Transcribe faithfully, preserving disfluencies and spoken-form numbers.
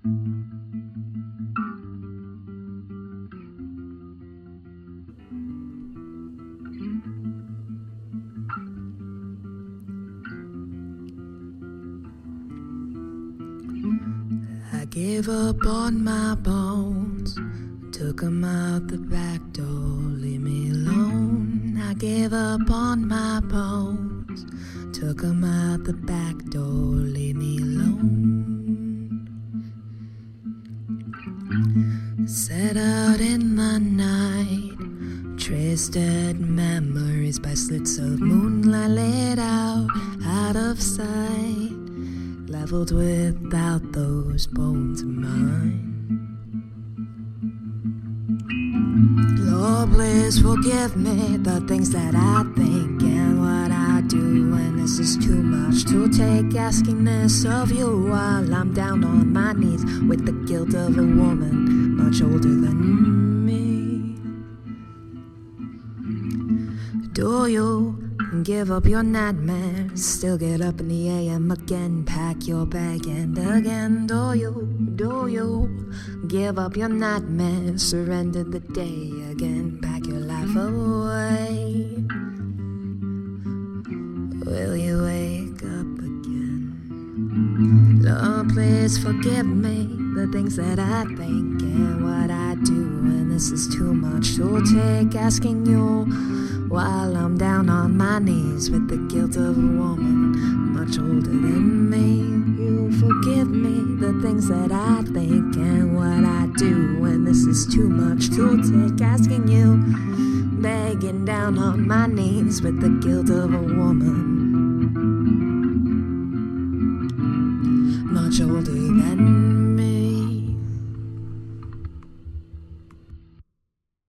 I gave up on my bones, took 'em out the back door, leave me alone. I gave up on my bones, took 'em out the back door, leave me alone. Set out in the night, traced dead memories by slits of moonlight laid out, out of sight, leveled without those bones of mine. Lord, please forgive me the things that I think and what I do, and this is too much to take, asking this of you while I'm down on my knees with the guilt of a woman much older than me. Do you give up your nightmares, still get up in the A M again, pack your bag and again? Do you, do you give up your nightmares, surrender the day again, pack your life away? Will you wake up again? Lord, please forgive me the things that I think and what I do, and this is too much to take, asking you while I'm down on my knees with the guilt of a woman much older than me. You forgive me the things that I think and what I do, and this is too much to take, asking you, begging down on my knees with the guilt of a woman much older than me.